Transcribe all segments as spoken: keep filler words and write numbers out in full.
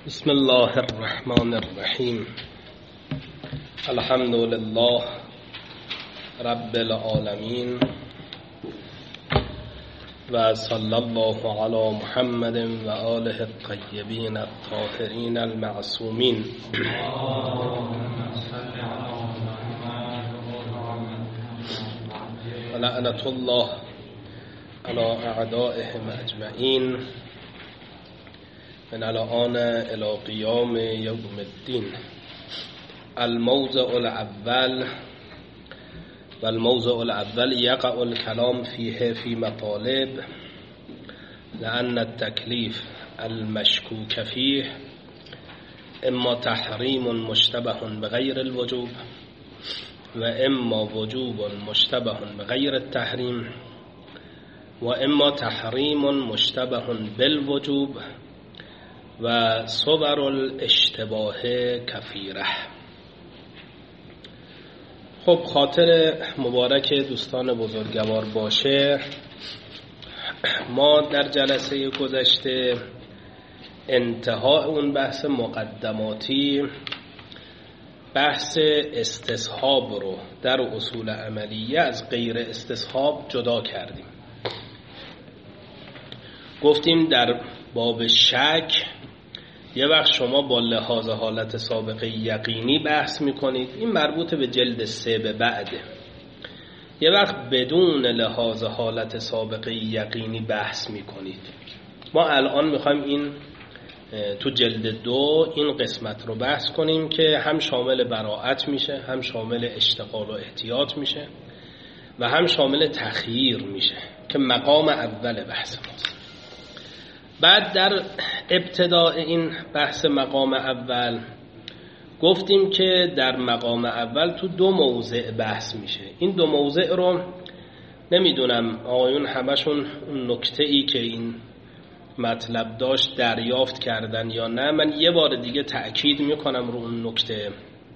بسم الله الرحمن الرحیم. الحمد لله رب العالمین و صلی الله علی محمد و آله الطیبین الطاهرین المعصومین. و لعنة الله علی اعدائهم اجمعین من الآن الى قیام یوم الدین. الموضع الاول و الموضع الاول یقع الكلام فیه فی مطالب لأن التکلیف المشکوک فیه اما تحریم مشتبه بغیر الوجوب و اما وجوب مشتبه بغیر التحریم و اما تحریم مشتبه بالوجوب و صور الاشتباه کثیره. خب خاطر مبارک دوستان بزرگوار باشه، ما در جلسه گذشته انتهای اون بحث مقدماتی بحث استصحاب رو در اصول عملیه از غیر استصحاب جدا کردیم. گفتیم در باب شک یه وقت شما با لحاظ حالت سابقه یقینی بحث میکنید، این مربوط به جلد سه به بعده. یه وقت بدون لحاظ حالت سابقه یقینی بحث میکنید. ما الان میخوایم این تو جلد دو این قسمت رو بحث کنیم که هم شامل براءت میشه، هم شامل اشتغال و احتیاط میشه و هم شامل تخییر میشه که مقام اول بحث ماست. بعد در ابتداء این بحث مقام اول گفتیم که در مقام اول تو دو موضع بحث میشه. این دو موضع رو نمیدونم آقایون همشون اون نکته ای که این مطلب داشت دریافت کردن یا نه. من یه بار دیگه تأکید میکنم رو اون نکته.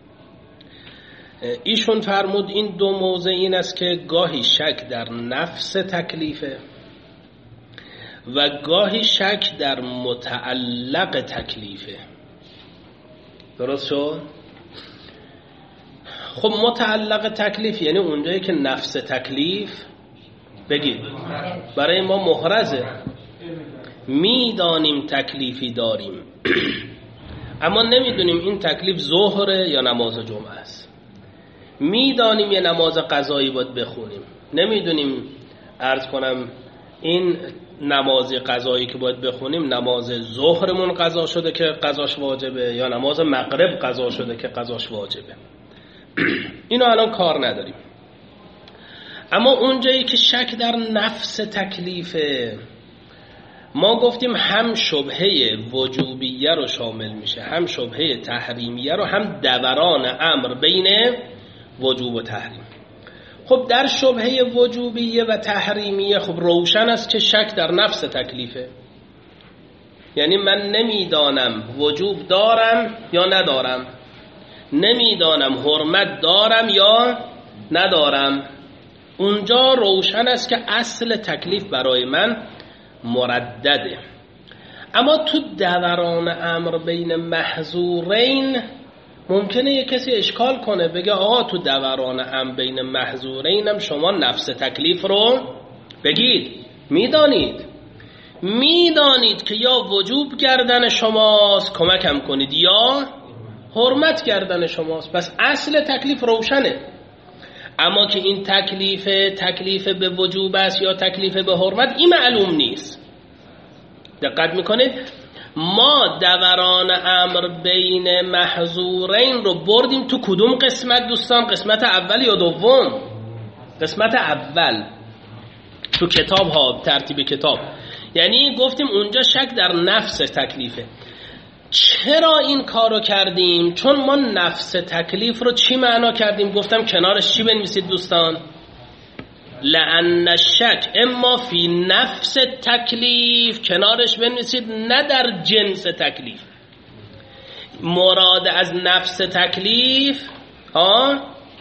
ایشون فرمود این دو موضع این است که گاهی شک در نفس تکلیفه و گاهی شک در متعلق تکلیفه. درست شد؟ خب متعلق تکلیف یعنی اونجایی که نفس تکلیف بگید برای ما محرزه، میدانیم تکلیفی داریم اما نمیدونیم این تکلیف ظهره یا نماز جمعه است. میدانیم یه نماز قضایی باید بخونیم، نمیدونیم عرض کنم این نماز قضایی که باید بخونیم نماز ظهرمون قضا شده که قضاش واجبه یا نماز مغرب قضا شده که قضاش واجبه. اینو الان کار نداریم. اما اونجایی که شک در نفس تکلیفه، ما گفتیم هم شبهه وجوبیه رو شامل میشه، هم شبهه تحریمیه رو، هم دوران امر بین وجوب و تحریم. خب در شبهه وجوبیه و تحریمیه خب روشن است که شک در نفس تکلیفه. یعنی من نمیدانم وجوب دارم یا ندارم، نمیدانم حرمت دارم یا ندارم. اونجا روشن است که اصل تکلیف برای من مردده. اما تو دوران امر بین محظورین ممکنه یک کسی اشکال کنه، بگه آقا تو دوران امر بین محظورین هم شما نفس تکلیف رو بگید. میدانید میدانید که یا وجوب گردن شماست کمکم کنید یا حرمت گردن شماست، پس اصل تکلیف روشنه. اما که این تکلیف تکلیف به وجوب است یا تکلیف به حرمت این معلوم نیست. دقت میکنید؟ ما دوران امر بین محظورین رو بردیم تو کدوم قسمت دوستان؟ قسمت اول یا دوم؟ قسمت اول تو کتاب ها، ترتیب کتاب. یعنی گفتیم اونجا شک در نفس تکلیفه. چرا این کارو کردیم؟ چون ما نفس تکلیف رو چی معنا کردیم؟ گفتم کنارش چی بنویسید دوستان؟ لأن الشک اما فی نفس تکلیف، کنارش بنویسید نه در جنس تکلیف. مراد از نفس تکلیف ها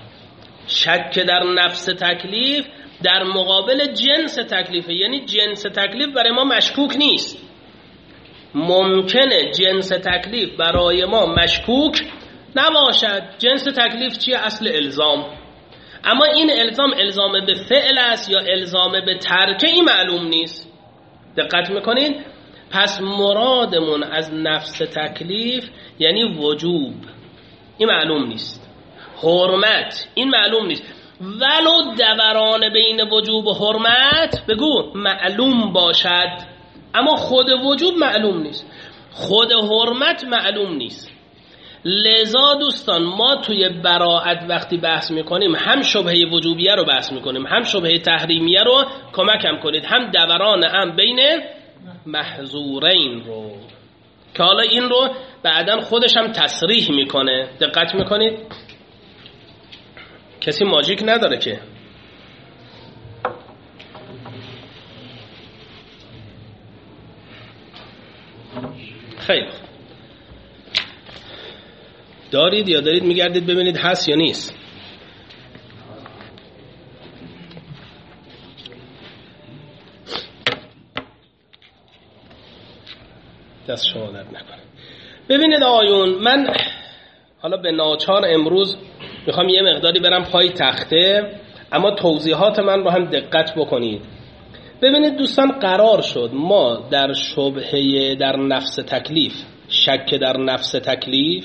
شک در نفس تکلیف در مقابل جنس تکلیف، یعنی جنس تکلیف برای ما مشکوک نیست. ممکنه جنس تکلیف برای ما مشکوک نباشد. جنس تکلیف چیه؟ اصل الزام. اما این الزام الزام به فعل است یا الزام به ترک، این معلوم نیست. دقت میکنید؟ پس مرادمون از نفس تکلیف یعنی وجوب، این معلوم نیست. حرمت، این معلوم نیست. ولو دوران بین وجوب و حرمت بگو معلوم باشد، اما خود وجوب معلوم نیست، خود حرمت معلوم نیست. لذا دوستان ما توی براءت وقتی بحث میکنیم هم شبهه وجوبیه رو بحث میکنیم، هم شبهه تحریمیه رو کمکم کنید، هم دوران هم بین محظورین رو، که حالا این رو بعداً خودش هم تصریح میکنه. دقت میکنید؟ کسی ماژیک نداره که؟ خیلی دارید یا دارید میگردید ببینید هست یا نیست؟ دست شما درد نکنه. ببینید آقایون، من حالا به ناچار امروز میخوام یه مقداری برم پای تخته، اما توضیحات من رو هم دقت بکنید. ببینید دوستان، قرار شد ما در شبهه در نفس تکلیف، شک در نفس تکلیف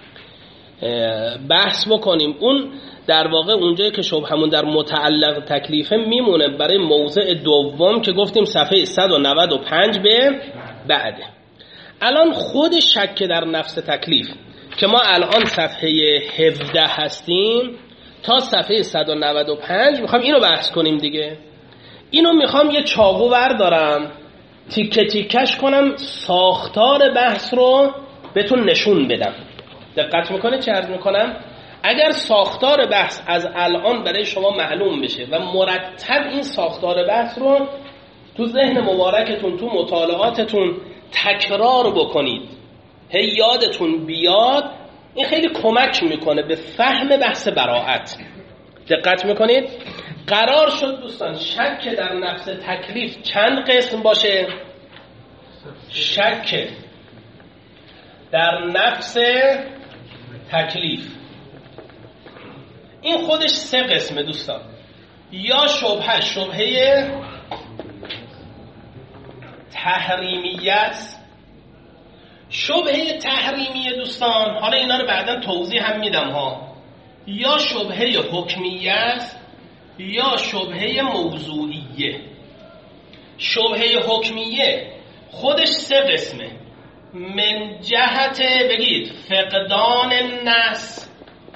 بحث بکنیم. اون در واقع اونجایی که شبهمون در متعلق تکلیفه میمونه برای موضع دوم که گفتیم صفحه صد و نود و پنج به بعده. الان خود شک در نفس تکلیف که ما الان صفحه هفده هستیم تا صفحه صد و نود و پنج میخوام اینو بحث کنیم دیگه. اینو میخوام یه چاقو بردارم تیکه تیکش کنم، ساختار بحث رو بهتون نشون بدم. دقت میکنه چه عرض میکنم؟ اگر ساختار بحث از الان برای شما معلوم بشه و مرتب این ساختار بحث رو تو ذهن مبارکتون، تو مطالعاتتون تکرار بکنید، هی یادتون بیاد، این خیلی کمک میکنه به فهم بحث براءت. دقت میکنید؟ قرار شد دوستان شک در نفس تکلیف چند قسم باشه؟ شک در نفس تکلیف این خودش سه قسمه دوستان. یا شبهه شبهه تحریمیه است. شبهه تحریمیه دوستان، حالا اینا رو بعدا توضیح هم میدم ها. یا شبهه حکمیه است یا شبهه موضوعیه. شبهه حکمیه خودش سه قسمه. من جهت بگید فقدان النص،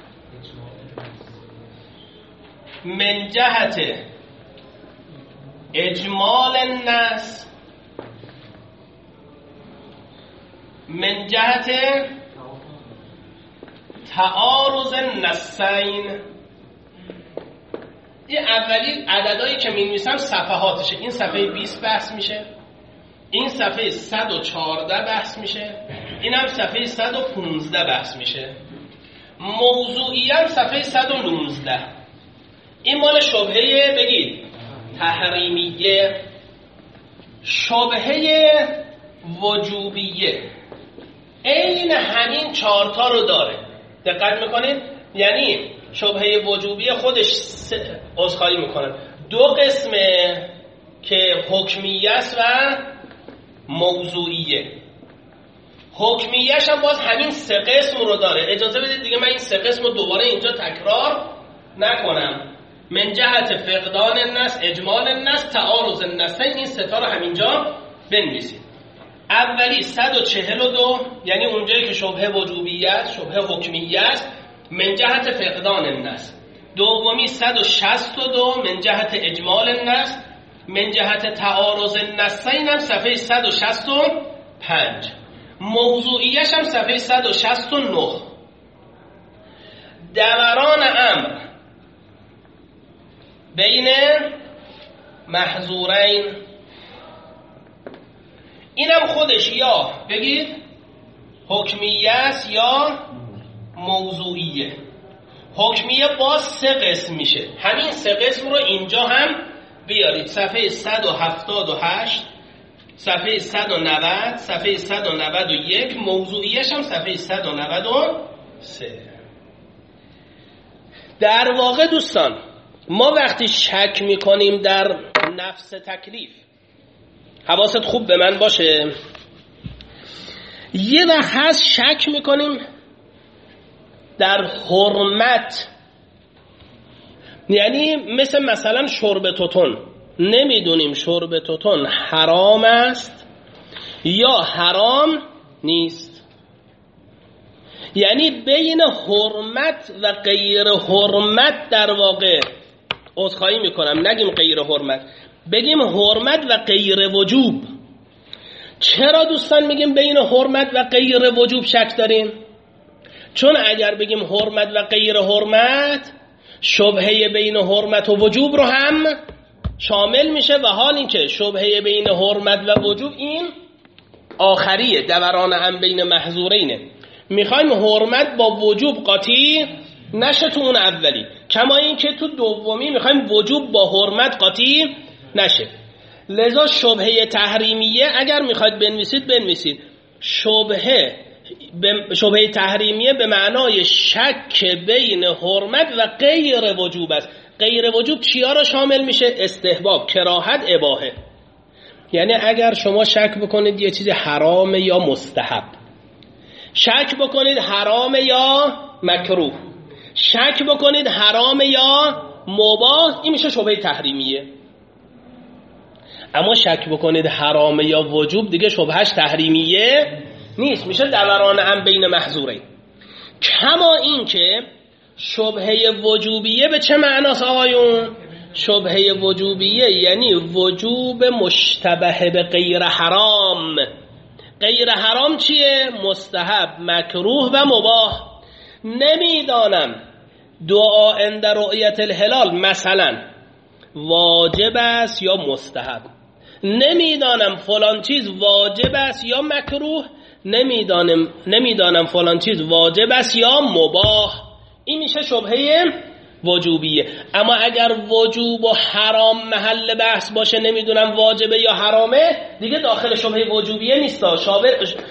من جهت اجمال النص، من جهت تعارض النصین. این اولی عددهایی که می‌نویسم صفحاتشه. این صفحه بیست بحث میشه، این صفحه صد و چهارده بحث میشه، این هم صفحه صد و پانزده بحث میشه. موضوعی هم صفحه صد و نوزده. این مال شبهه بگید تحریمیه. شبهه وجوبیه این همین چهارتا رو داره. دقت میکنید؟ یعنی شبهه وجوبیه خودش عذرخواهی میکنه دو قسمه که حکمیه است و موضوعیه. حکمیهش هم باز همین سه قسم رو داره. اجازه بدید دیگه من این سه قسم رو دوباره اینجا تکرار نکنم. من جهت فقدان النص، اجمال النص، تعارض النصین، این سه تا رو همینجا بنویسید. اولی صد و چهل و دو یعنی اونجایی که شبهه وجوبیه است، شبهه حکمیه است، من جهت فقدان النص. دومی صد و شصت و دو من جهت اجمال النص، من جهت تعارض النصین هم صفحه صد و شصت و پنج. موضوعیش هم صفحه صد و شصت و نه. دوران امر بین محظورین، اینم خودش یا بگید حکمیه است یا موضوعیه. حکمیه باز سه قسم میشه. همین سه قسم رو اینجا هم بیارید. صفحه صد و هفتاد و هشت صفحه صد و نود، صفحه صد و نود و یک، موضوعیش هم صفحه صد و نود و سه. در واقع دوستان ما وقتی شک میکنیم در نفس تکلیف، حواست خوب به من باشه، یه وقت هست شک میکنیم در حرمت، یعنی مثل مثلا شرب توتون، نمیدونیم شرب توتون حرام است یا حرام نیست، یعنی بین حرمت و غیر حرمت در واقع عذرخواهی میکنم نگیم غیر حرمت، بگیم حرمت و غیر وجوب. چرا دوستان میگیم بین حرمت و غیر وجوب شک داریم؟ چون اگر بگیم حرمت و غیر حرمت، شبهه بین حرمت و وجوب رو هم شامل میشه، و حال این که شبهه بین حرمت و وجوب این آخریه، دوران هم بین محظورینه. میخوایم حرمت با وجوب قاطی نشه تو اون اولی، کما این که تو دومی میخوایم وجوب با حرمت قاطی نشه. لذا شبهه تحریمیه اگر میخواید بنویسید بنویسید شبهه شبهه تحریمیه به معنای شک بین حرمت و غیر وجوب است. غیر وجوب چیا را شامل میشه؟ استحباب، کراهت، اباحه. یعنی اگر شما شک بکنید یه چیز حرامه یا مستحب، شک بکنید حرامه یا مکروه، شک بکنید حرامه یا مباح، این میشه شبهه تحریمیه. اما شک بکنید حرامه یا وجوب دیگه شبهش تحریمیه نیست، میشه دوران هم بین محظورین. کما این که شبهه وجوبیه به چه معناست آقایون؟ شبهه وجوبیه یعنی وجوب مشتبه به غیر حرام. غیر حرام چیه؟ مستحب، مکروه و مباح. نمیدانم دعا عند رؤیت الهلال مثلا واجب است یا مستحب، نمیدانم فلان چیز واجب است یا مکروه، نمیدانم نمیدانم فلان چیز واجب است یا مباح. این میشه شبهه وجوبیه. اما اگر وجوب و حرام محل بحث باشه، نمیدونم واجبه یا حرامه، دیگه داخل شبهه وجوبیه نیست. شابه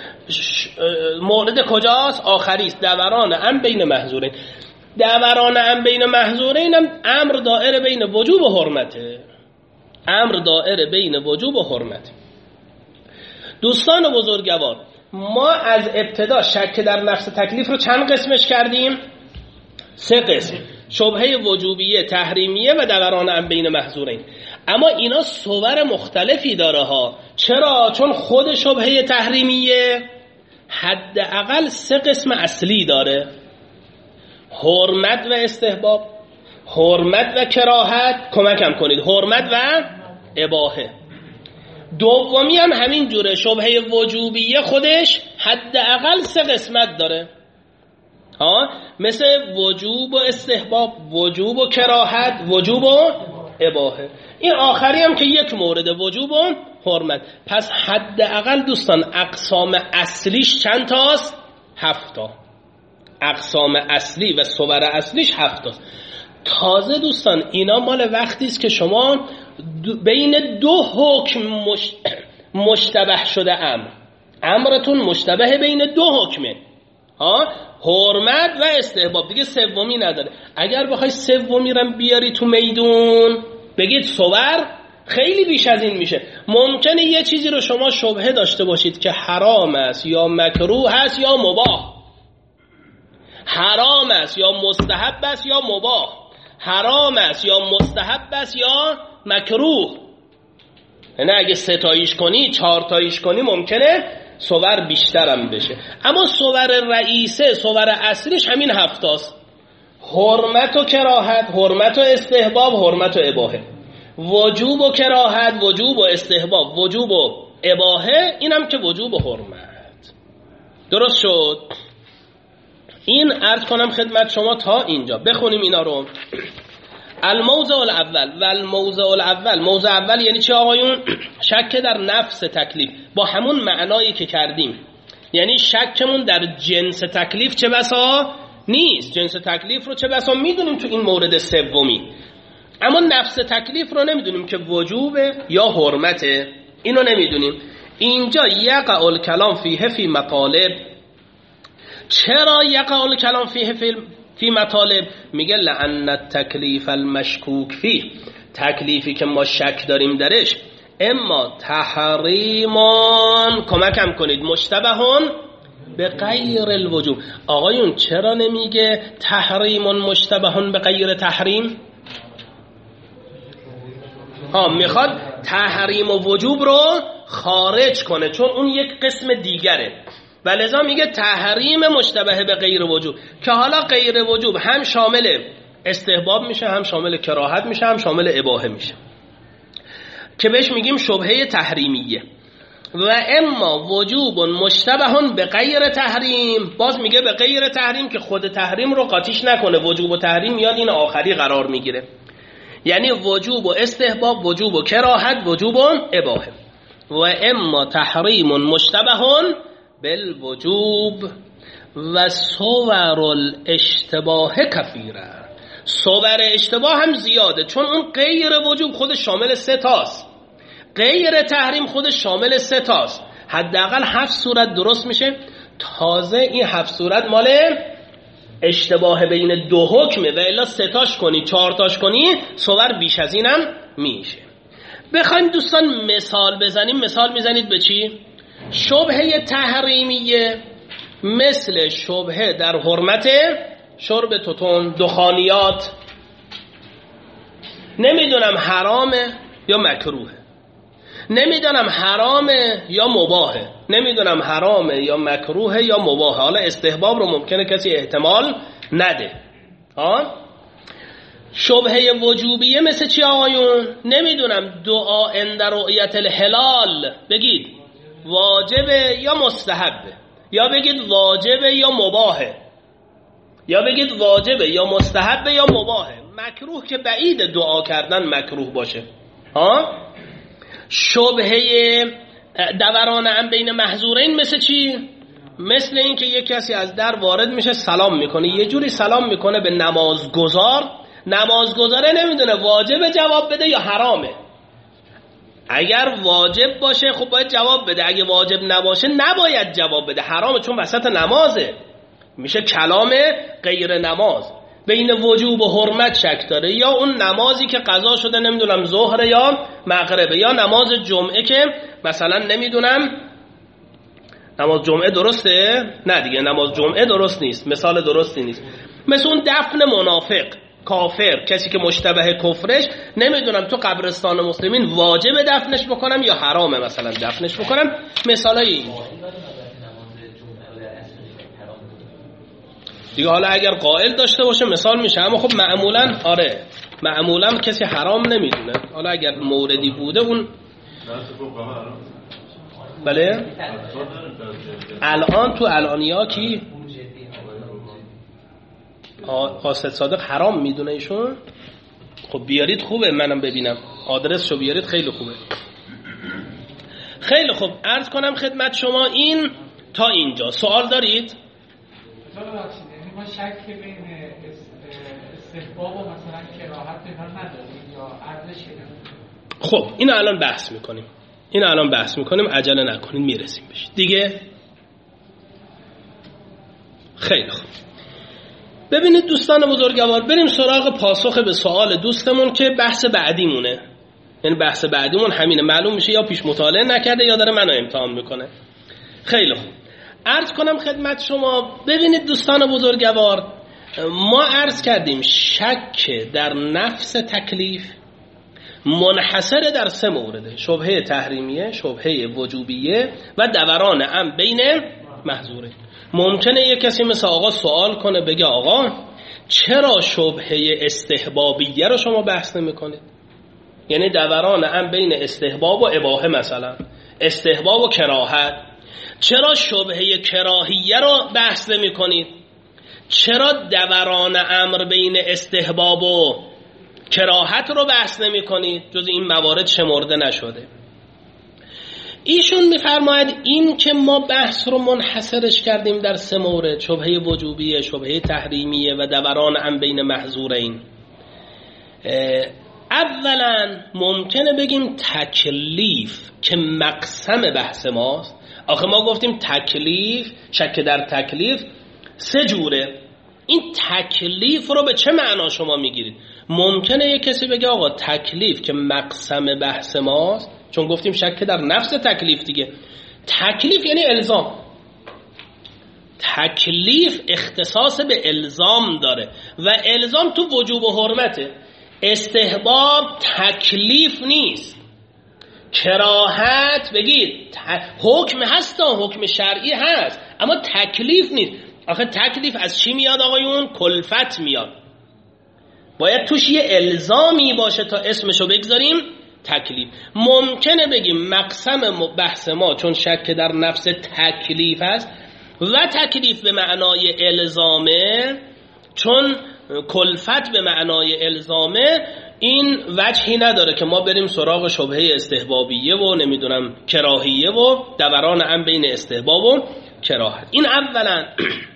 مورد کجاست؟ آخری است، دوران هم بین محظورین. دوران هم بین محظورین هم امر دائره بین وجوب و حرمته، امر دائره بین وجوب و حرمت. دوستان بزرگوار، ما از ابتدا شک در نفس تکلیف رو چند قسمش کردیم؟ سه قسم: شبهه وجوبیه، تحریمیه و دوران هم بین محظورین. اما اینا صور مختلفی داره ها. چرا؟ چون خود شبهه تحریمیه حداقل سه قسم اصلی داره: حرمت و استحباب، حرمت و کراهت، کمکم کنید، حرمت و اباحه. دومی هم همین جوره، شبهه وجوبیه خودش حداقل سه قسمت داره ها، مثل وجوب و استحباب، وجوب و کراهت، وجوب و اباحه. این آخری هم که یک مورد، وجوب و حرمت. پس حداقل دوستان اقسام اصلیش چند تاست؟ هفت تا. اقسام اصلی و صور اصلیش هفت تاست. تازه دوستان اینا مال وقتی است که شما بین دو حکم مش... مشتبه شده امر، امرتون مشتبه بین دو حکمه ها، حرمت و استحباب، دیگه سومی نداره. اگر بخوای سومی رم بیاری تو میدون بگید صور، خیلی بیش از این میشه. ممکنه یه چیزی رو شما شبهه داشته باشید که حرام است یا مکروه است یا مباح، حرام است یا مستحب است یا مباح، حرام است یا مستحب است یا مکروه. یعنی اگه سه تاییش کنی، چهار تاییش کنی، ممکنه صور بیشترم بشه. اما صور رئیسه، صور اصلیش همین هفتاست: حرمت و کراهت، حرمت و استحباب، حرمت و اباحه. وجوب و کراهت، وجوب و استحباب، وجوب و اباحه، اینم که وجوب و حرمت. درست شد؟ این عرض کنم خدمت شما تا اینجا. بخونیم اینا رو. الموضع الاول و الموضع الاول، موضع اول یعنی چی آقایون؟ شک در نفس تکلیف، با همون معنایی که کردیم. یعنی شکمون در جنس تکلیف چه بسا نیست، جنس تکلیف رو چه بسا میدونیم تو این مورد سومی، اما نفس تکلیف رو نمیدونیم که وجوبه یا حرمته، اینو نمیدونیم. اینجا یقع الکلام فیه فی مطالب. چرا یقع الکلام فیه فی فی مطالب؟ میگه لأن التکلیف المشکوک فیه، تکلیفی که ما شک داریم درش، اما تحریمان، کمکم کنید، مشتبهون به غیر الوجوب. آقایون چرا نمیگه تحریمون مشتبهون به غیر تحریم؟ ها، میخواد تحریم و وجوب رو خارج کنه، چون اون یک قسم دیگره، و لذا میگه تحریم مشتبه به غیر وجوب، که حالا غیر وجوب هم شامل استحباب میشه، هم شامل کراهت میشه، هم شامل اباحه میشه، که بهش میگیم شبهه تحریمیه. و اما وجوب مشتبه به غیر تحریم، باز میگه به غیر تحریم که خود تحریم رو قاطیش نکنه، وجوب و تحریم یاد این آخری قرار میگیره، یعنی وجوب و استحباب، وجوب و کراهت، وجوب و اباحه. و اما تحریم مشتبه بالوجوب و صور الاشتباه کثیره. صور اشتباه هم زیاده، چون اون غیر وجوب خودش شامل سه تاست، غیر تحریم خودش شامل سه تاست، حداقل هفت صورت درست میشه. تازه این هفت صورت مال اشتباه بین دو حکمه، و الا سه تاش کنی چهار تاش کنی صور بیش از اینم میشه. بخوایم دوستان مثال بزنیم، مثال میزنید به چی؟ شبهه تحریمیه مثل شبهه در حرمت شرب توتون، دخانیات، نمیدونم حرامه یا مکروهه، نمیدونم حرامه یا مباهه، نمیدونم حرامه یا مکروهه یا مباهه. حالا استحباب رو ممکنه کسی احتمال نده. ها، شبهه وجوبیه مثل چی آقایون؟ نمیدونم دعا عند رؤیت الهلال بگید واجبه یا مستحبه، یا بگید واجبه یا مباهه، یا بگید واجبه یا مستحبه یا مباهه. مکروه که بعید دعا کردن مکروه باشه. ها، شبهه دوران هم بین محظورین مثل چی؟ مثل این که یک کسی از در وارد میشه سلام میکنه، یه جوری سلام میکنه به نمازگزار، نمازگزاره نمیدونه واجب جواب بده یا حرامه. اگر واجب باشه خب باید جواب بده، اگه واجب نباشه نباید جواب بده، حرامه، چون وسط نمازه، میشه کلام غیر نماز. بین وجوب و حرمت شک داره، یا اون نمازی که قضا شده نمیدونم ظهر یا مغربه، یا نماز جمعه که مثلا نمیدونم نماز جمعه درسته؟ نه دیگه نماز جمعه درست نیست، مثال درستی نیست. مثل اون دفن منافق، کافر، کسی که مشتبه کفرش، نمیدونم تو قبرستان مسلمین واجب دفنش بکنم یا حرامه مثلا دفنش بکنم. مثالای این دیگه حالا اگر قائل داشته باشه مثال میشه، اما خب معمولا آره معمولا کسی حرام نمیدونه. حالا اگر موردی بوده اون بله الان تو الانیا کی قاصد صادق حرام میدونه ایشون؟ خب بیارید خوبه، منم ببینم آدرسشو بیارید، خیلی خوبه. خیلی خوب، عرض کنم خدمت شما این تا اینجا سوال دارید؟ ما شک بین استحباب و مثلا کراهت اینا نداریم یا عرضش کنیم؟ خب اینو الان بحث میکنیم، اینو الان بحث میکنیم، عجله نکنید میرسیم بهش دیگه. خیلی خوب، ببینید دوستان بزرگوار، بریم سراغ پاسخ به سوال دوستمون که بحث بعدیمونه. یعنی بحث بعدیمون همینه، معلوم میشه یا پیش مطالعه نکرده یا داره منو امتحان میکنه. خیلی خوب، عرض کنم خدمت شما، ببینید دوستان بزرگوار، ما عرض کردیم شک در نفس تکلیف منحصر در سه مورده: شبهه تحریمیه، شبهه وجوبیه و دوران ام بین محظوره. ممکنه یک کسی مثل آقا سوال کنه بگه آقا چرا شبهه استحبابیه رو شما بحث نمی کنید؟ یعنی دوران ام بین استحباب و اباحه، مثلا استحباب و کراهت، چرا شبهه کراهیه رو بحث نمی کنید؟ چرا دوران امر بین استحباب و کراهت رو بحث نمی کنید؟ جز این موارد شمرده نشده. ایشون میفرماید این که ما بحث رو منحصرش کردیم در سه مورد: شبهه وجوبیه، شبهه تحریمیه و دوران ام بین محظورین، اولا ممکنه بگیم تکلیف که مقسم بحث ماست. آخه ما گفتیم تکلیف، شک در تکلیف سه جوره. این تکلیف رو به چه معنا شما میگیرید؟ ممکنه یک کسی بگه آقا تکلیف که مقسم بحث ماست، چون گفتیم شک در نفس تکلیف دیگه. تکلیف یعنی الزام. تکلیف اختصاص به الزام داره و الزام تو وجوب و حرمته. استحباب تکلیف نیست. کراهت بگید حکم هست، حکم شرعی هست، اما تکلیف نیست. آخه تکلیف از چی میاد آقایون؟ کلفت میاد. باید توش یه الزامی باشه تا اسمشو بگذاریم تکلیف. ممکنه بگیم مقسم بحث ما چون شک در نفس تکلیف است و تکلیف به معنای الزامه، چون کلفت به معنای الزامه، این وجهی نداره که ما بریم سراغ شبهه استحبابیه و نمیدونم کراهیه و دوران هم بین استحباب و کراهت. این اولا.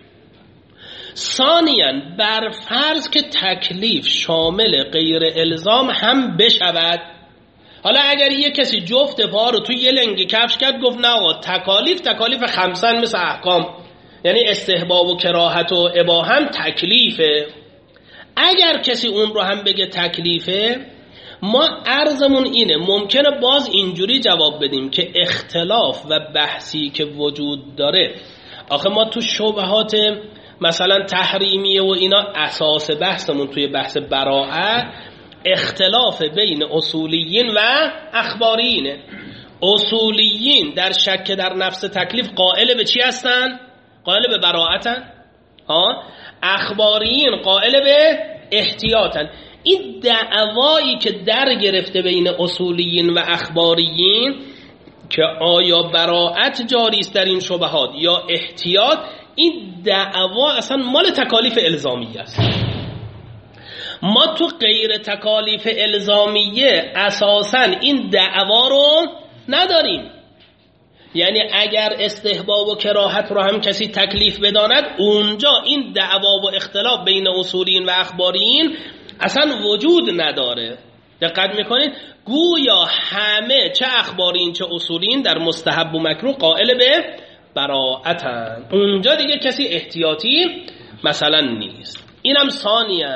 ثانیاً بر فرض که تکلیف شامل غیر الزام هم بشود. حالا اگر یک کسی جفت پا رو توی یه لنگی کفش کرد گفت نه آقا تکالیف تکالیف خمسن مثل احکام، یعنی استحباب و کراهت و اباحه هم تکلیفه. اگر کسی اون رو هم بگه تکلیفه، ما عرضمون اینه ممکنه باز اینجوری جواب بدیم که اختلاف و بحثی که وجود داره، آخه ما تو شبهات مثلا تحریمیه و اینا اساس بحثمون توی بحث براءت اختلاف بین اصولیین و اخباریینه. اصولیین در شک در نفس تکلیف قائل به چی هستن؟ قائل به براءتن. ها؟ اخباریین قائل به احتیاطن. این دعوایی که در گرفته بین اصولیین و اخباریین که آیا براءت جاری است در این شبهات یا احتیاط، این دعوا اصلا مال تکالیف الزامیه است. ما تو غیر تکالیف الزامیه اساساً این دعوا رو نداریم. یعنی اگر استحباب و کراهت رو هم کسی تکلیف بداند، اونجا این دعوا و اختلاف بین اصولین و اخبارین اصلا وجود نداره. دقت میکنید؟ گویا همه چه اخبارین چه اصولین در مستحب و مکروه قائل به براءتن. اونجا دیگه کسی احتیاطی مثلا نیست. اینم ثانیاً.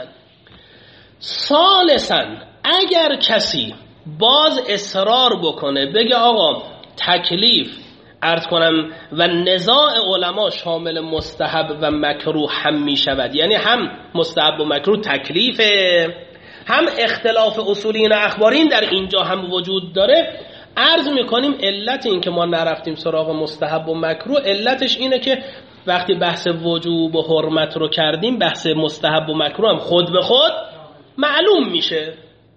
ثالثاً اگر کسی باز اصرار بکنه بگه آقا تکلیف عرض کنم و نزاع علما شامل مستحب و مکروه هم می شود، یعنی هم مستحب و مکروه تکلیفه، هم اختلاف اصولین و اخبارین در اینجا هم وجود داره، عرض میکنیم علت این که ما نرفتیم سراغ مستحب و مکروه علتش اینه که وقتی بحث وجوب و حرمت رو کردیم، بحث مستحب و مکروه هم خود به خود معلوم میشه،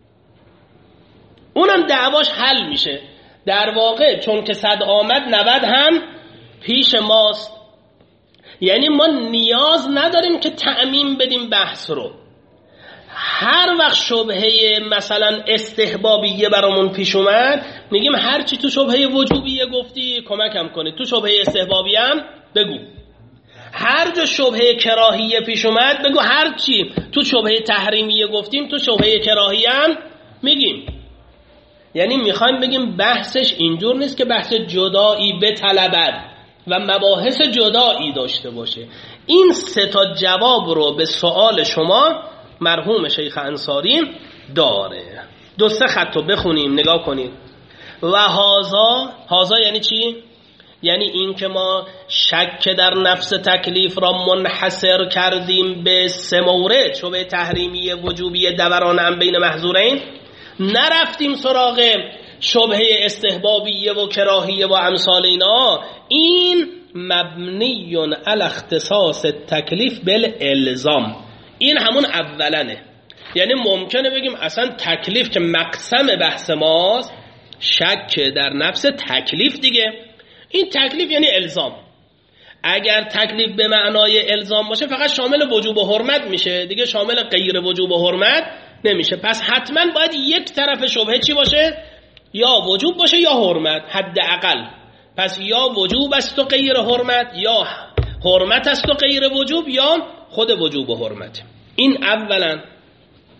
اونم دعواش حل میشه. در واقع چون که صد آمد نود هم پیش ماست. یعنی ما نیاز نداریم که تعمیم بدیم بحث رو. هر وقت شبهه مثلا استحبابیه برامون پیش اومد میگیم هرچی تو شبهه وجوبیه گفتی کمکم کنه، تو شبهه استحبابیه هم بگو. هر جا شبهه کراهیه پیش اومد بگو هرچی تو شبهه تحریمیه گفتیم تو شبهه کراهیه هم میگیم. یعنی میخوایم بگیم بحثش اینجور نیست که بحث جدایی بطلبد و مباحث جدایی داشته باشه. این سه تا جواب رو به سوال شما مرحوم شیخ انصاری داره. دو سه خط رو بخونیم نگاه کنید. و هازا، هازا یعنی چی؟ یعنی این که ما شک در نفس تکلیف را منحصر کردیم به سه مورد، شبهه تحریمی، وجوبی، دوران هم بین محظورین، نرفتیم سراغ شبهه استحبابیه و کراهیه و امثال اینا. این مبنی علی اختصاص تکلیف بالالزام، این همون اولنه. یعنی ممکنه بگیم اصلا تکلیف که مقسم بحث ماست شک در نفس تکلیف دیگه. این تکلیف یعنی الزام. اگر تکلیف به معنای الزام باشه فقط شامل وجوب و حرمت میشه دیگه، شامل غیر وجوب و حرمت نمیشه. پس حتما باید یک طرف شبهه چی باشه؟ یا وجوب باشه یا حرمت حداقل. پس یا وجوب است و غیر حرمت، یا حرمت است و غیر وجوب، یا خود وجوب و حرمت. این اولا.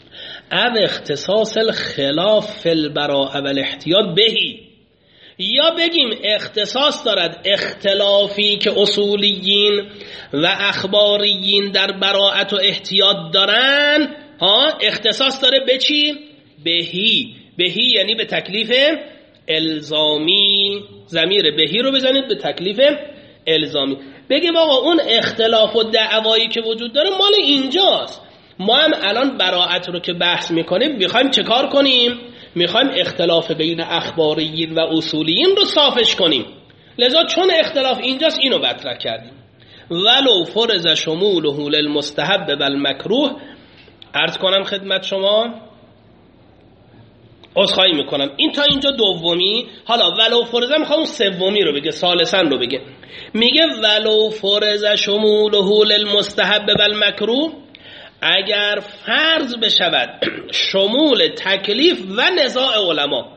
او اختصاص الخلاف فی البراءه و الاحتیاط بهی، یا بگیم اختصاص دارد اختلافی که اصولیین و اخباریین در براءت و احتیاط دارن، ها اختصاص داره به چی؟ بهی. بهی یعنی به تکلیف الزامی. ضمیر بهی رو بزنید به تکلیف الزامی. بگیم آقا اون اختلاف و دعوایی که وجود داره مال اینجاست، ما هم الان براءت رو که بحث میکنیم میخوایم چه کار کنیم؟ میخوایم اختلاف بین اخباریین و اصولیین رو صافش کنیم. لذا چون اختلاف اینجاست اینو مطرح کردیم. ولو فرض شموله للمستحب و المکروه. عرض کنم خدمت شما، عذرخواهی میکنم، این تا اینجا دومی. حالا ولو فرض میخوام سومی رو بگه، ثالثا رو بگه. میگه ولو فرض شموله للمستحب و المکروه، اگر فرض بشود شمول تکلیف و نزاع علما.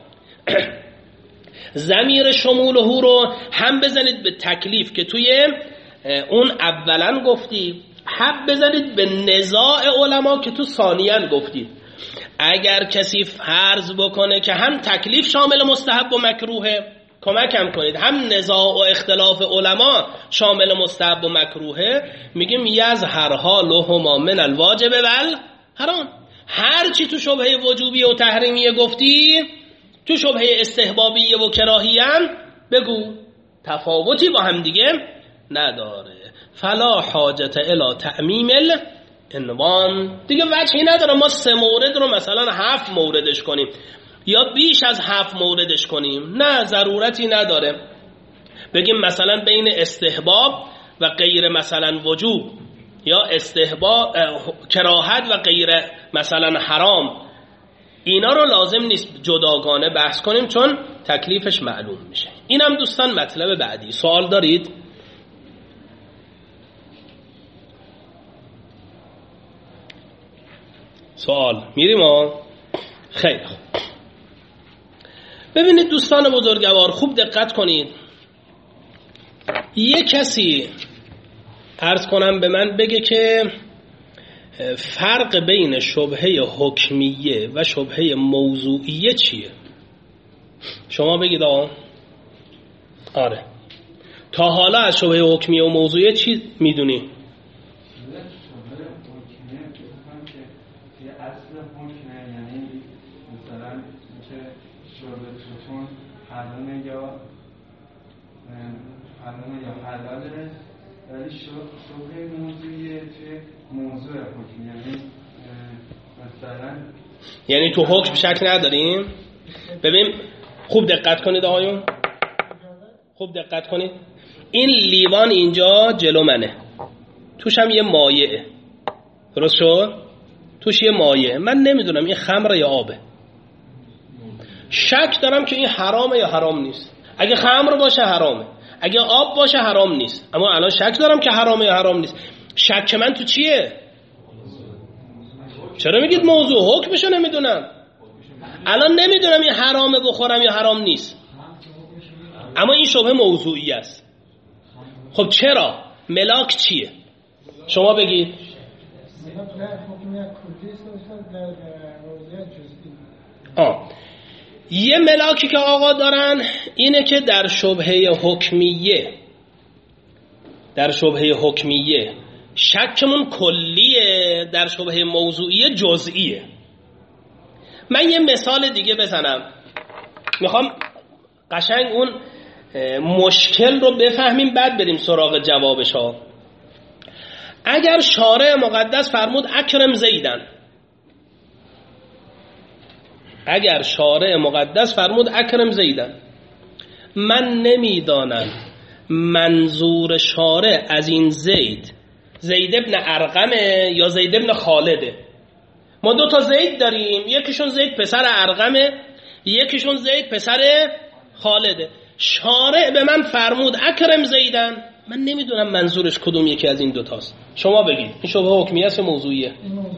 ضمیر شموله رو هم بزنید به تکلیف که توی اون اولا گفتی، هم بزنید به نزاع علما که تو ثانیاً گفتی. اگر کسی فرض بکنه که هم تکلیف شامل مستحب و مکروهه، کمکم کنید، هم نزاع و اختلاف علما شامل مستحب و مکروهه، میگیم یظهر حالهما من الواجب و حرام. هر چی تو شبهه وجوبی و تحریمیه گفتی، تو شبهه استحبابیه و کراهیه هم بگو، تفاوتی با هم دیگه نداره. فلا حاجت الی تعمیم العنوان. دیگه وجهی نداره ما سه مورد رو مثلا هفت موردش کنیم یا بیش از هفت موردش کنیم، نه، ضرورتی نداره. بگیم مثلا بین استحباب و غیر مثلا وجوب، یا استحباب کراهت و غیر مثلا حرام، اینا رو لازم نیست جداگانه بحث کنیم چون تکلیفش معلوم میشه. اینم دوستان مطلب بعدی. سوال دارید؟ سوال میریم ها؟ خیلی خوب. ببینید دوستان بزرگوار خوب دقت کنید. یه کسی عرض کنم به من بگه که فرق بین شبهه حکمیه و شبهه موضوعیه چیه؟ شما بگید آقا. آره، تا حالا از شبهه حکمیه و موضوعیه چی میدونی؟ حرامه یا حرامه یا حلاله، ولی شبهه موضوعیه توی موضوع حکم، یعنی مثلا یعنی تو حکم شک نداریم. ببین خوب دقت کنید آقایون، خوب دقت کنید. این لیوان اینجا جلو منه، توش هم یه مایعه، درست شد؟ توش یه مایعه، من نمیدونم این خمره یا آبه. شک دارم که این حرامه یا حرام نیست. اگه خمر باشه حرامه، اگه آب باشه حرام نیست. اما الان شک دارم که حرامه یا حرام نیست. شک من تو چیه؟ چرا میگید موضوع؟ حکمشو نمیدونم. الان نمیدونم این حرامه بخورم یا حرام نیست، اما این شبهه موضوعی است. خب چرا؟ ملاک چیه؟ شما بگید. آه یه ملاکی که آقا دارن اینه که در شبهه حکمیه، در شبهه حکمیه شکمون کلیه، در شبهه موضوعیه جزئیه. من یه مثال دیگه بزنم، میخوام قشنگ اون مشکل رو بفهمیم بعد بریم سراغ جوابش ها. اگر شارع مقدس فرمود اکرم زیدن، اگر شارع مقدس فرمود اکرم زیدن، من نمیدانم منظور شارع از این زید زید ابن ارقمه یا زید ابن خالده. ما دو تا زید داریم، یکیشون زید پسر ارقمه، یکیشون زید پسر خالده. شارع به من فرمود اکرم زیدن، من نمیدونم منظورش کدوم یکی از این دوتاست. شما بگید این شبهه حکمیه است یا موضوعیه؟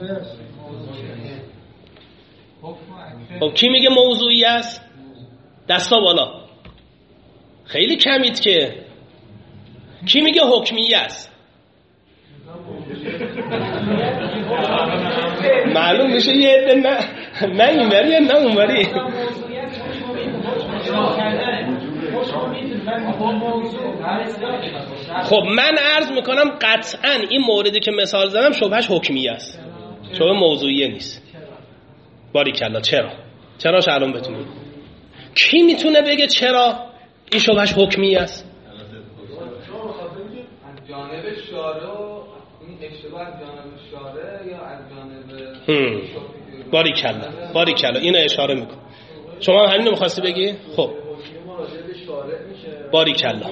خب کی میگه موضوعی است؟ دستا بالا. خیلی کمید که. کی میگه حکمیه است؟ معلوم میشه یه عده نه نه اینوری نه اونوری. خب من عرض میکنم قطعا این موردی که مثال زدم شبهش حکمیه است، شبه موضوعیه نیست. باریکلا. چرا؟ چراش الان بتونیم. کی میتونه بگه چرا این شبهش حکمیه است؟ از جانب شارع این اشتباه از جانب شارع یا از جانب باریکلا. باریکلا اینو اشاره میکن. شما همین رو میخواستی بگی؟ خب باریکلا.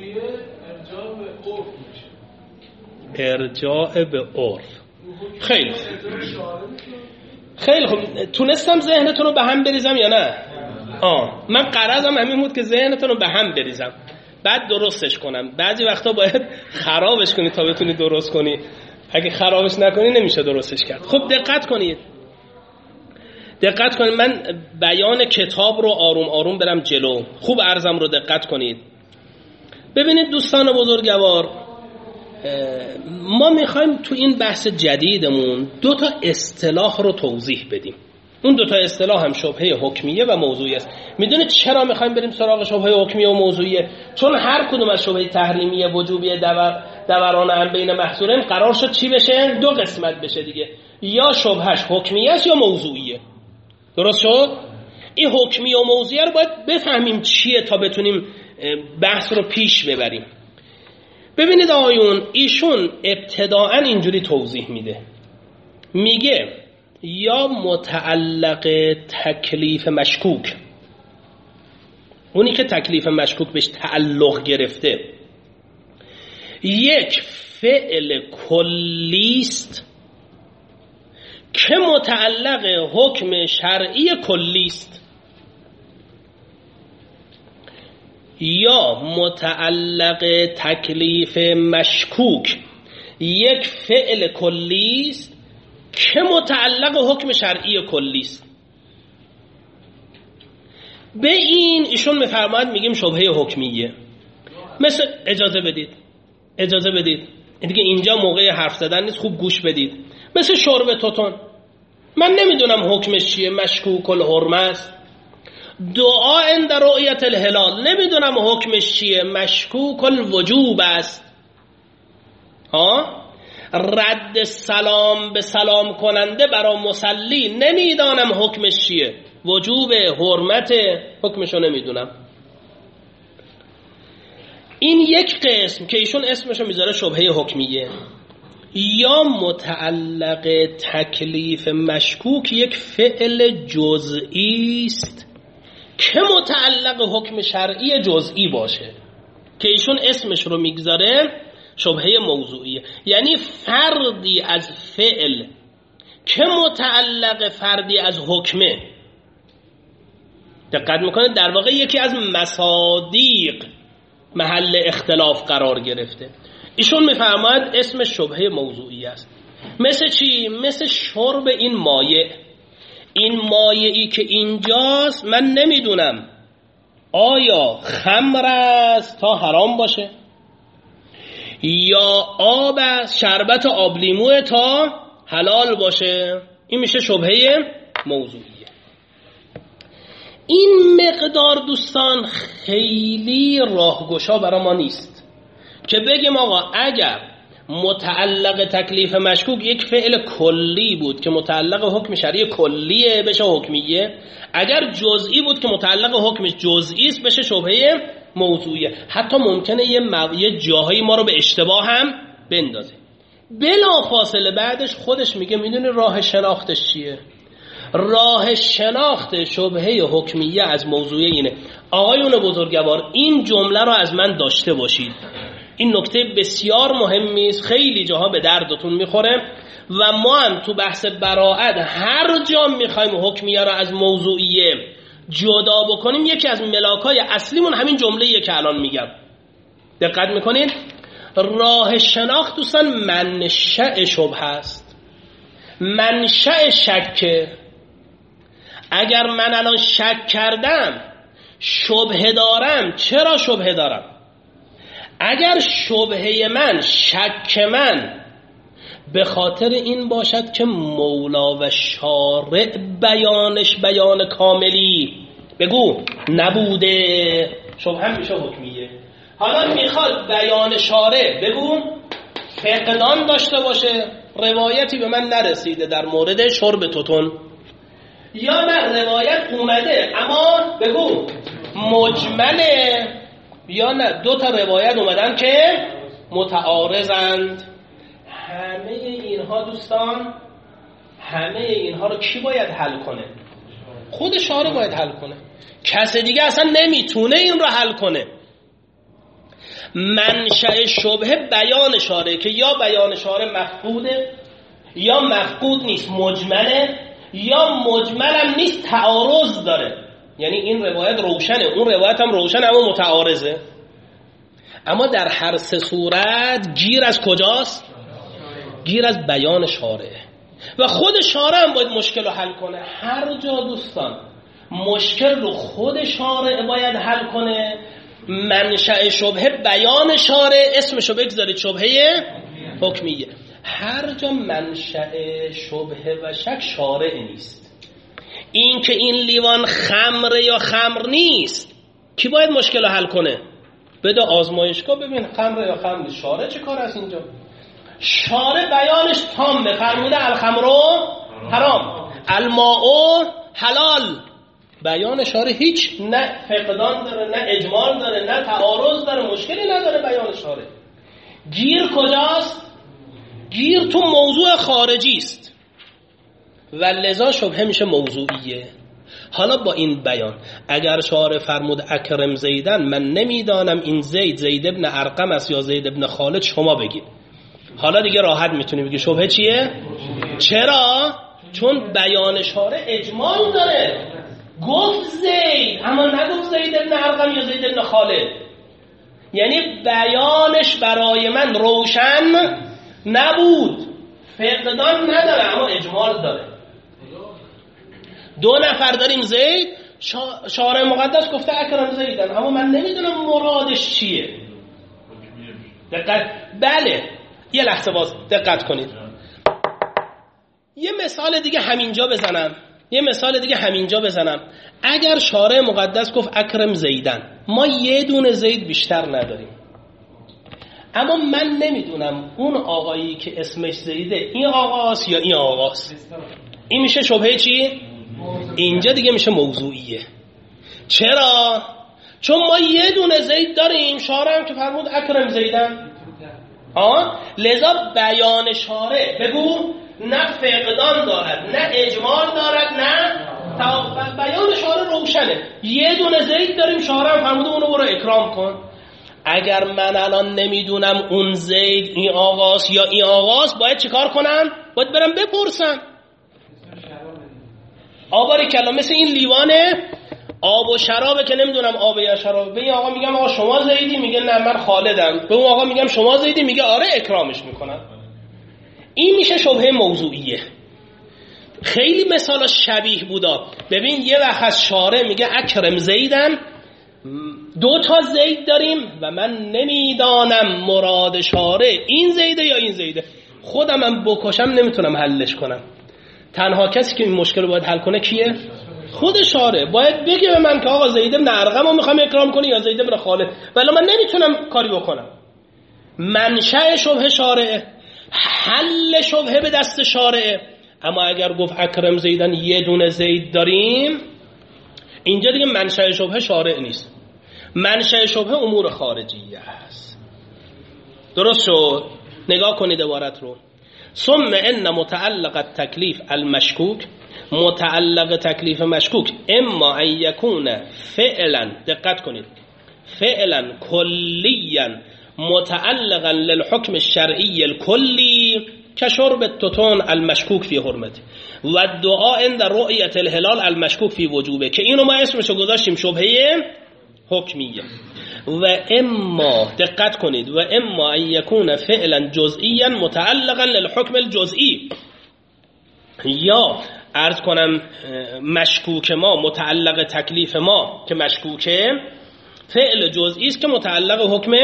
ارجاع به عرف. خیلی خوب. خیلی خوب. تونستم ذهنتون رو به هم بریزم یا نه؟ آه من غرضم همین بود که ذهنتون رو به هم بریزم بعد درستش کنم. بعضی وقتا باید خرابش کنی تا بتونی درست کنی، اگه خرابش نکنی نمیشه درستش کرد. خب دقت کنید دقت کنید من بیان کتاب رو آروم آروم برم جلو. خوب عرضم رو دقت کنید. ببینید دوستان بزرگوار، ما میخوایم تو این بحث جدیدمون دو تا اصطلاح رو توضیح بدیم. اون دو تا اصطلاح هم شبهه حکمیه و موضوعیه است. میدونید چرا میخوایم بریم سراغ شبهه حکمیه و موضوعیه؟ چون هر کدوم از شبهه تحریمیه، وجوبیه، دور دوران هم بین محظورین قرار شد چی بشه؟ دو قسمت بشه دیگه، یا شبهش حکمیه است یا موضوعیه. درست شد؟ این حکمیه و موضوعیه رو باید بفهمیم چیه تا بتونیم بحث رو پیش ببریم. ببینید آقایون، ایشون ابتداعا اینجوری توضیح میده، میگه یا متعلق تکلیف مشکوک، اونی که تکلیف مشکوک بهش تعلق گرفته، یک فعل کلیست که متعلق حکم شرعی کلیست، یا متعلق تکلیف مشکوک یک فعل کلیست که متعلق حکم شرعی کلیست. به این ایشون میفرماید میگیم شبهه حکمیه. مثل اجازه بدید اجازه بدید دیگه اینجا موقع حرف زدن نیست، خوب گوش بدید. مثل شرب توتون، من نمیدونم حکمش چیه، مشکوک الحرمه است. دعا عند رؤیت الهلال، نمیدونم حکمش چیه، مشکوک الوجوب است. ها؟ رد سلام به سلام کننده برای مصلی، نمیدانم حکمش چیه، وجوب، حرمت، حکمشو نمیدونم. این یک قسم که ایشون اسمشو میذاره شبهه حکمیه. یا متعلق تکلیف مشکوک یک فعل جزئی است که متعلق حکم شرعی جزئی باشه، که ایشون اسمش رو میگذاره شبهه موضوعیه. یعنی فردی از فعل که متعلق فردی از حکمه. دقت میکنه در واقع یکی از مصادیق محل اختلاف قرار گرفته. ایشون میفرماید اسمش شبهه موضوعی است. مثل چی؟ مثل شرب این مایع. این مایعی که اینجاست من نمیدونم آیا خمر است تا حرام باشه یا آب است، شربت آب لیمو تا حلال باشه. این میشه شبهه موضوعیه. این مقدار دوستان خیلی راهگشا برای ما نیست که بگیم آقا اگر متعلق تکلیف مشکوک یک فعل کلی بود که متعلق حکم شرعی کلیه بشه حکمیه، اگر جزئی بود که متعلق حکم جزئی است بشه شبهه موضوعیه. حتی ممکنه یه, مو... یه جاهایی ما رو به اشتباه هم بندازه. بلا فاصله بعدش خودش میگه میدونی راه شناختش چیه؟ راه شناخت شبهه حکمیه از موضوعیه اینه. آقایون بزرگوار این جمله رو از من داشته باشید، این نکته بسیار مهمی است، خیلی جاها به دردتون میخوره و ما هم تو بحث براءت هر جا میخوایم حکمیه رو از موضوعیه جدا بکنیم یکی از ملاکای اصلیمون همین جمله‌ایه که الان میگم. دقت میکنید؟ راه شناخت دوستان منشأ شبهه است، منشأ شکه. اگر من الان شک کردم شبهه دارم، چرا شبهه دارم؟ اگر شبهه من، شک من به خاطر این باشد که مولا و شارع بیانش بیان کاملی بگو نبوده، شبهه میشه حکمیه. حالا میخواد بیان شارع بگو فقدان داشته باشه، روایتی به من نرسیده در مورد شرب توتون، یا نه روایت اومده اما بگو مجمله، یا نه دو تا روایت اومدن که متعارضند. همه اینها دوستان، همه اینها رو کی باید حل کنه؟ خود شارع باید حل کنه، کس دیگه اصلا نمیتونه این رو حل کنه. منشأ شبهه بیان شارع که یا بیان شارع مفقوده یا مفقود نیست مجمله، یا مجملم نیست تعارض داره، یعنی این روایت روشنه اون روایت هم روشنه اما متعارضه. اما در هر سه صورت گیر از کجاست؟ گیر از بیان شارعه و خود شارع هم باید مشکل رو حل کنه. هر جا دوستان مشکل رو خود شارع باید حل کنه. منشأ شبهه بیان شارع، اسمشو بگذارید شبهه حکمیه. هر جا منشأ شبهه و شک شارع نیست، این که این لیوان خمر یا خمر نیست، کی باید مشکل رو حل کنه؟ بده آزمایشگاه ببین خمر یا خمر نیست. شارع چه کار است اینجا؟ شارع بیانش تامه، فرموده الخمرو حرام الماء حلال. بیان شارع هیچ نه فقدان داره نه اجمال داره نه تعارض داره، مشکلی نداره بیان شارع. گیر کجاست؟ گیر تو موضوع خارجی است و لذا شبهه میشه موضوعیه. حالا با این بیان اگر شارع فرمود اکرم زیدن، من نمیدانم این زید زید ابن ارقم است یا زید ابن خالد، شما بگید. حالا دیگه راحت میتونی بگی شبهه چیه؟ چرا؟ چون بیان شارع اجمال داره، گفت زید اما نگفت زید ابن ارقم یا زید ابن خالد، یعنی بیانش برای من روشن نبود، فقدان نداره اما اجمال داره. دو نفر داریم زید، شارع مقدس گفته اکرم زیدن اما من نمیدونم مرادش چیه. دقت، بله یه لحظه باز دقت کنید. یه مثال دیگه همینجا بزنم یه مثال دیگه همینجا بزنم اگر شارع مقدس گفت اکرم زیدن، ما یه دونه زید بیشتر نداریم، اما من نمیدونم اون آقایی که اسمش زیده این آقاست یا این آقاست، این میشه شبهه چی؟ اینجا دیگه میشه موضوعیه. چرا؟ چون ما یه دونه زید داریم، شارع هم که فرمود اکرم زیدن، ها، لذا بیان شارع بگو نه فقدان دارد نه اجمال دارد نه بیان شارع روشنه. یه دونه زید داریم، شارع هم فرموده اونو برو اکرام کن. اگر من الان نمیدونم اون زید این آقاست یا این آقاست، باید چیکار کنم؟ باید برم بپرسم. آباری کلا مثل این لیوانه آب و شرابه که نمیدونم آب یا شرابه، به این آقا میگم آقا شما زیدی، میگه نه من خالدم، به اون آقا میگم شما زیدی، میگه آره، اکرامش میکنم. این میشه شبهه موضوعیه. خیلی مثالا شبیه بودا. ببین یه وقت از شارع میگه اکرم زیدن، دو تا زید داریم و من نمیدانم مراد شارع این زیده یا این زیده، خودم هم بکشم نمیتونم حلش کنم. تنها کسی که این مشکل رو باید حل کنه کیه؟ خود شارع. باید بگه به من که آقا زید ابن ارقم رو میخوام اکرام کنی یا زید ابن خالد، ولی من نمیتونم کاری بکنم. منشأ شبهه شارع، حل شبهه به دست شارع. اما اگر گفت اکرم زیدن یه دونه زید داریم، اینجا دیگه منشأ شبهه شارع نیست، منشأ شبهه امور خارجیه است. درست شد؟ نگاه کنید عبارت رو. ثم ان متعلق التکلیف المشکوک، متعلق تکلیف مشکوک اما ان یکون فعلا، دقت کنید، فعلا کلیا متعلقا للحکم الشرعی الکلی كشرب التوتون المشکوک فی حرمته و الدعاء عند رؤیة الهلال المشکوک فی وجوبه، که اینو ما اسمشو گذاشتیم شبهه حکمیه. و اما، دقت کنید، و اما ان یکون فعلا جزئیا متعلقا للحکم الجزئی، یا عرض کنم مشکوک ما متعلق تکلیف ما که مشکوکه، فعل جزئی است که متعلق حکم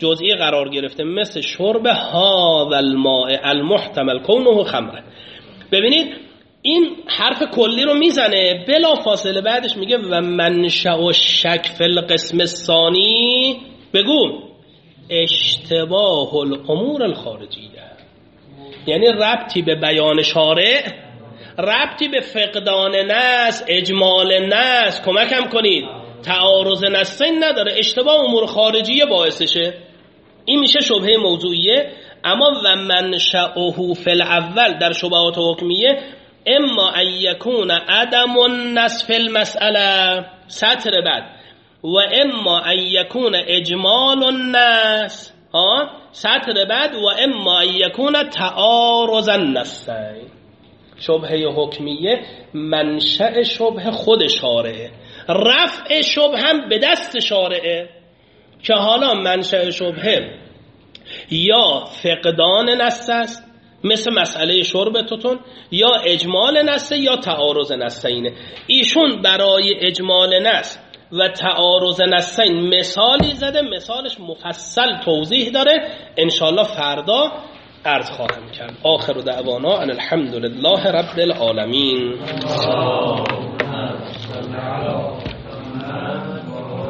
جزئی قرار گرفته، مثل شرب هذا الماء المحتمل کونه خمره. ببینید این حرف کلی رو میزنه، بلا فاصله بعدش میگه و منشأ الشک فی القسم الثانی، بگو اشتباه الامور الخارجیه، یعنی ربطی به بیان شارع، ربطی به فقدان نص، اجمال نص، کمکم کنید، تعارض نصین نداره، اشتباه امور خارجیه باعثشه. این میشه شبهه موضوعیه. اما و منشأه فی الاول در شبهات حکمیه اما ان یکون عدم النص فی المسئله، سطر بعد، و اما ان یکون اجمال النص، ها سطر بعد، و اما ان یکون تعارض النصین. شبهه حکمیه منشأ شبه خود شارعه، رفع شبه هم به دست شارعه، که حالا منشأ شبهه یا فقدان نص است مثل مسئله شرب توتون، یا اجمال نص یا تعارض نصینه. ایشون برای اجمال نص و تعارض نصین مثالی زده، مثالش مفصل توضیح داره، انشالله فردا عرض خواهم کرد. آخر دعوانا ان الحمد لله رب العالمین.